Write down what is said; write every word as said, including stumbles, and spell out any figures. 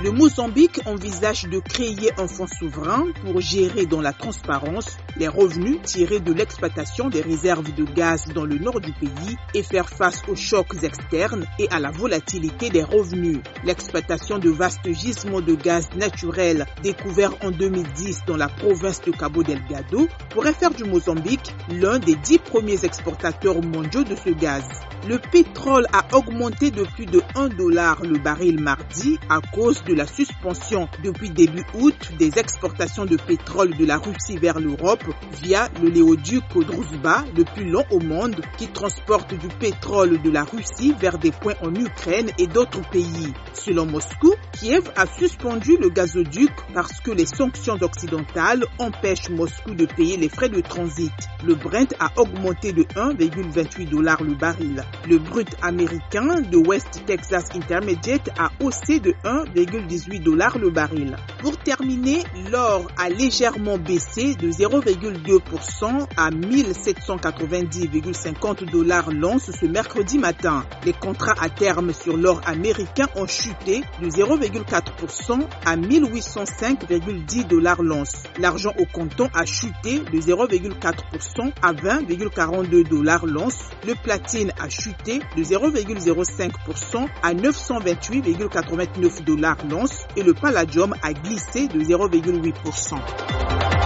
Le Mozambique envisage de créer un fonds souverain pour gérer dans la transparence les revenus tirés de l'exploitation des réserves de gaz dans le nord du pays et faire face aux chocs externes et à la volatilité des revenus. L'exploitation de vastes gisements de gaz naturel découverts en deux mille dix dans la province de Cabo Delgado pourrait faire du Mozambique l'un des dix premiers exportateurs mondiaux de ce gaz. Le pétrole a augmenté de plus de un dollar le baril mardi à cause de la suspension depuis début août des exportations de pétrole de la Russie vers l'Europe via le léoduc Druzhba, le plus long au monde, qui transporte du pétrole de la Russie vers des points en Ukraine et d'autres pays. Selon Moscou, Kiev a suspendu le gazoduc parce que les sanctions occidentales empêchent Moscou de payer les frais de transit. Le Brent a augmenté de un virgule vingt-huit dollars le baril. Le brut américain de West Texas Intermediate a haussé de un virgule dix-huit dollars le baril. Pour terminer, l'or a légèrement baissé de zéro virgule deux pour cent à mille sept cent quatre-vingt-dix virgule cinquante dollars l'once ce mercredi matin. Les contrats à terme sur l'or américain ont chuté de zéro virgule quatre pour cent à mille huit cent cinq virgule dix dollars l'once. L'argent au comptant a chuté de zéro virgule quatre pour cent à vingt virgule quarante-deux dollars l'once. Le platine a chuté de zéro virgule zéro cinq pour cent à neuf cent vingt-huit virgule quatre-vingt-neuf dollars l'once et le palladium a glissé de zéro virgule huit pour cent.